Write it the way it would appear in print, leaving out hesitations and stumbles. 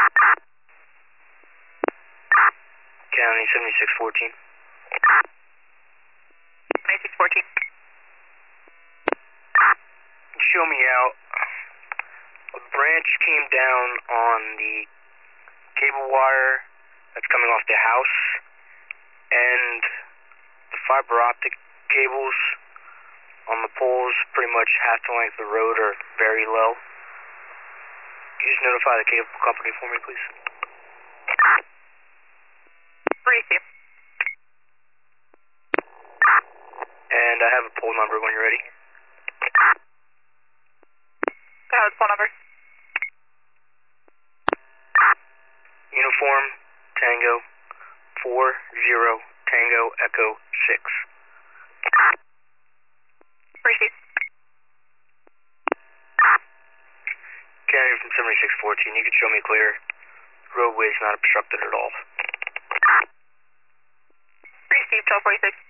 County 7614. 7614. Show me out. A branch came down on the cable wire that's coming off the house, and the fiber optic cables on the poles pretty much half the length of the road are very low. Can you just notify the cable company for me, please? Receive. And I have a pole number when you're ready. Go ahead with phone number. Uniform Tango 40 Tango Echo 6. Receive. County from 7614, you can show me clear. Roadway's not obstructed at all. Receive 1246.